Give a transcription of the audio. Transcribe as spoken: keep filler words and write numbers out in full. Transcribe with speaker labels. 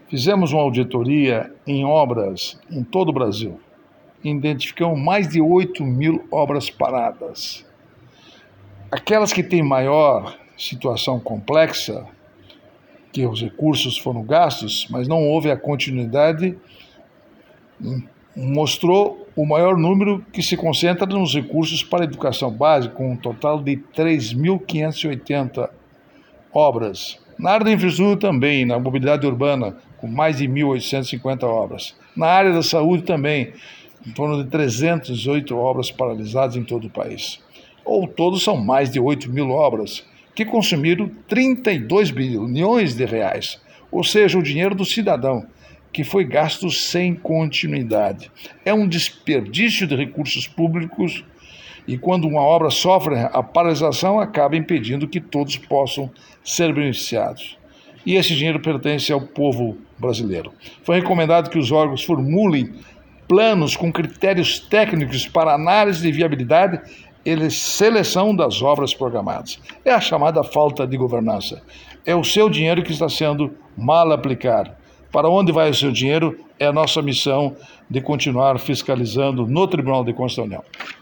Speaker 1: Fizemos uma auditoria em obras em todo o Brasil. Identificamos mais de oito mil obras paradas. Aquelas que têm maior situação complexa, que os recursos foram gastos, mas não houve a continuidade, mostrou o maior número que se concentra nos recursos para a educação básica, com um total de três mil quinhentas e oitenta obras. Na área da infraestrutura também, na mobilidade urbana, com mais de mil oitocentas e cinquenta obras. Na área da saúde também, em torno de trezentas e oito obras paralisadas em todo o país. Ou todos são mais de oito mil obras, que consumiram trinta e dois bilhões de reais, ou seja, o dinheiro do cidadão, que foi gasto sem continuidade. É um desperdício de recursos públicos e quando uma obra sofre a paralisação, acaba impedindo que todos possam ser beneficiados. E esse dinheiro pertence ao povo brasileiro. Foi recomendado que os órgãos formulem planos com critérios técnicos para análise de viabilidade e seleção das obras programadas. É a chamada falta de governança. É o seu dinheiro que está sendo mal aplicado. Para onde vai o seu dinheiro é a nossa missão de continuar fiscalizando no Tribunal de Contas da União.